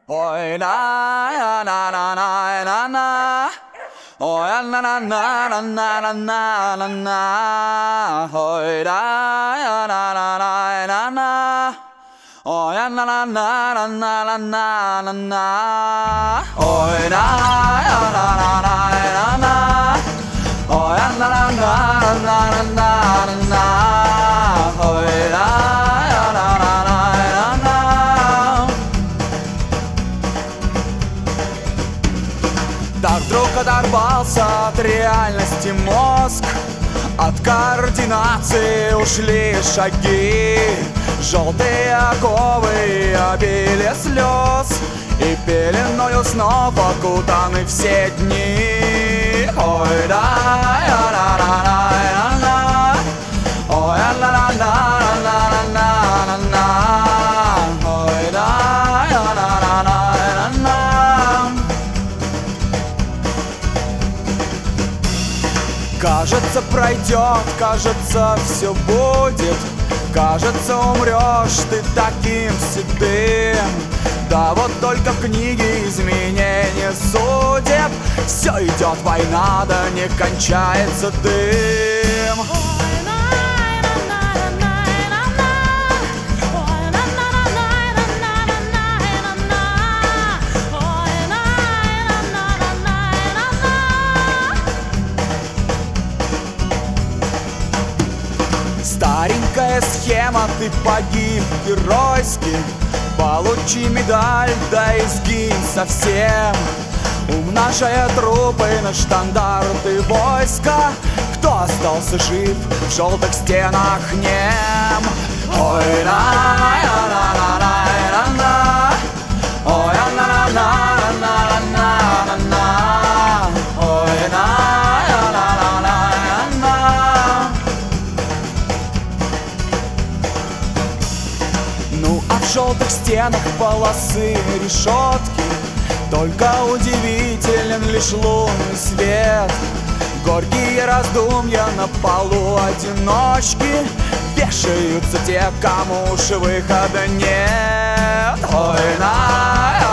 Ой, на на на на на на. Ой, на на на на на на на на. Ой, на на на на на на. Ой, на на на на на на на на. Ой, на на на на на. Ой, на на на на на на. Ой, на на на на на. Так вдруг оторвался от реальности мозг. От координации ушли шаги. Желтые оковы обили слез, и пеленою снов окутаны все дни. Ой, да, я на на на на. Ой, на на на на на на. Ой, да, я на на на на. Кажется, пройдет, кажется, все будет. Кажется, умрешь ты таким седым. Да вот только в книге изменения судеб все идет война, да не кончается дым. Старенькая схема, ты погиб геройски. Получи медаль, да и сгинь совсем, умножая трупы на штандарты войска. Кто остался жив в желтых стенах нем? Ой, на на на на на. Ой, на на на на на на. Ой, на на на на на. Ну а в желтых стенах полосы решетки только удивителен лишь лунный свет. Горькие раздумья на полу одиночки. Вешаются те, кому уж выхода нет. Ой, на